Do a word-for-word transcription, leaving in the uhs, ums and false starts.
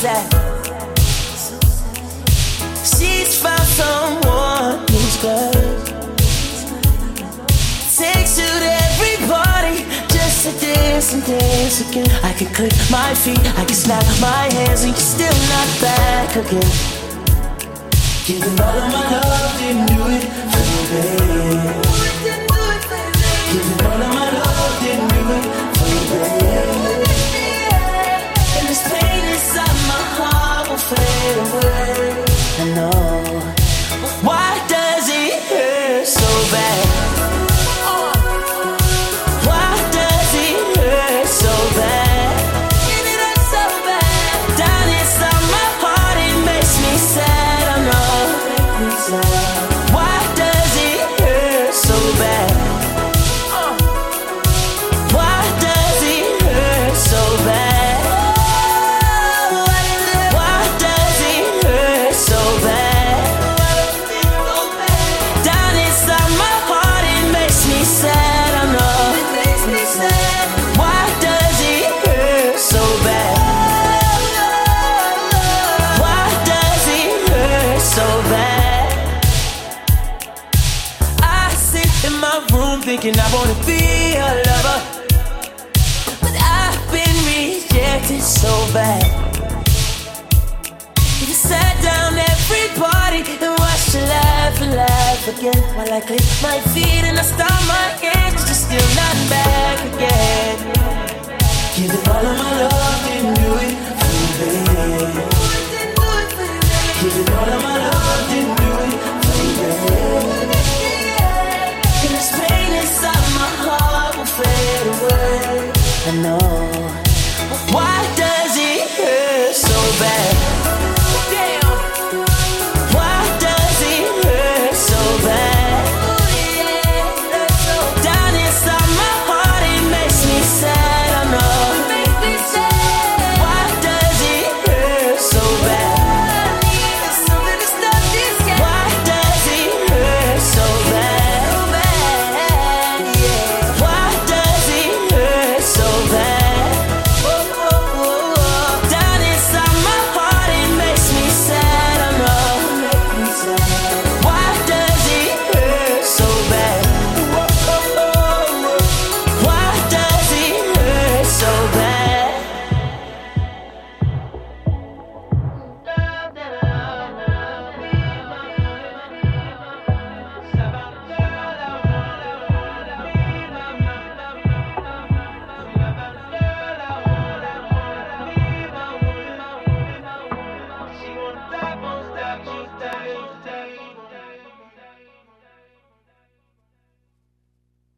sad. She's found someone who's good. Takes you to every party just to dance and dance again. I can click my feet, I can snap my hands, and you're still not back again. Giving all of my love, didn't do it for you, babe. Giving all of my love, didn't do it for you, babe. And this pain inside my heart will fade away. I know. Why does it hurt so bad? Why does it hurt so bad? It hurts so bad. Down inside my heart, it makes me sad. I know. Why does it hurt so bad? Why does it hurt so bad? Why does it hurt so bad? Down inside my heart, it makes me sad. I know. Why does it hurt so bad? Why does it hurt so bad? I sit in my room thinking I wanna be a lover, but I've been rejected so bad. You sat down every party and watched you laugh and laugh again, while I click my feet and I stomp my hands, but you're still not back again. Giving all of my love,